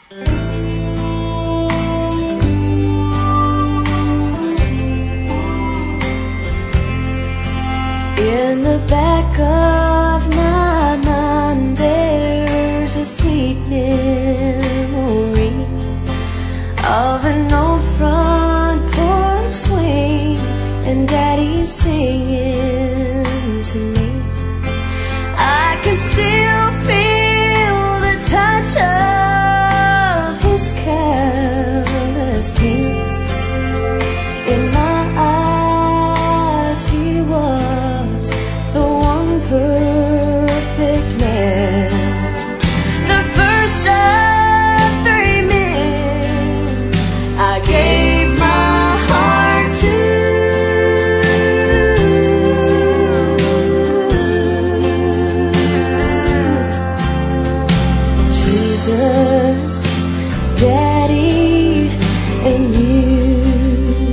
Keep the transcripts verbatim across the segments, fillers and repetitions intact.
In the back of my mind there's a sweet memory of an old front porch swing and Daddy singing to me. I can still feel the touch of his careless hands in my eyes. He was the one perfect man, the first of three men I gave my heart to. Jesus, Daddy, and you.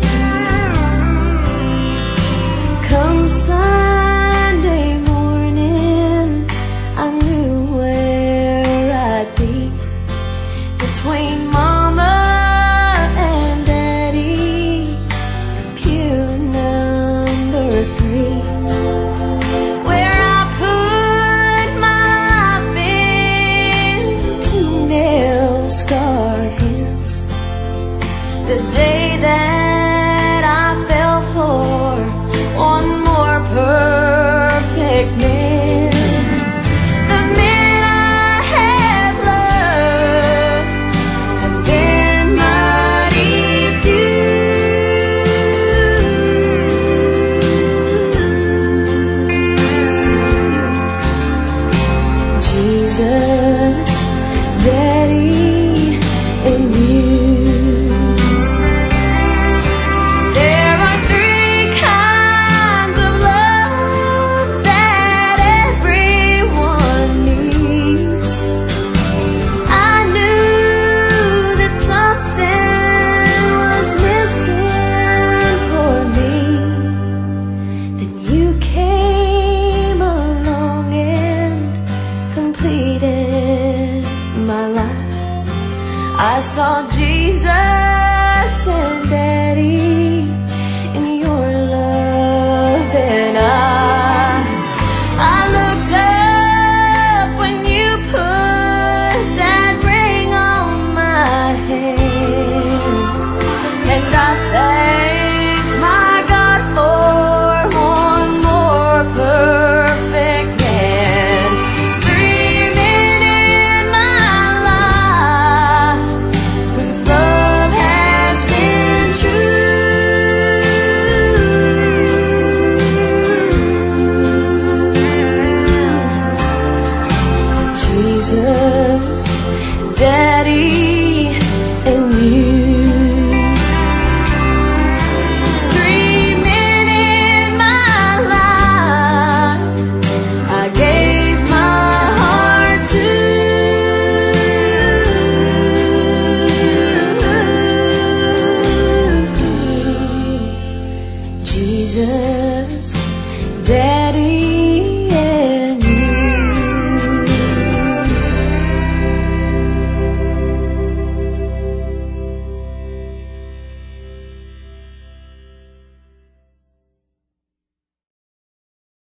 Come Sunday morning, I knew where I'd be, between Mama and Daddy, pew number three, where I put my into nail-scarred hands. The day that I fell for one more perfect man. The men I have loved have been mighty few. Jesus, Daddy, and you. There are three kinds of love that everyone needs. I knew that something was missing for me. Then you came along and completed my life. I saw Jesus and Daddy in your loving eyes. I looked up when you put that ring on my hand, and I thanked my God for one more perfect man. Three men in my life whose love has been true. Jesus,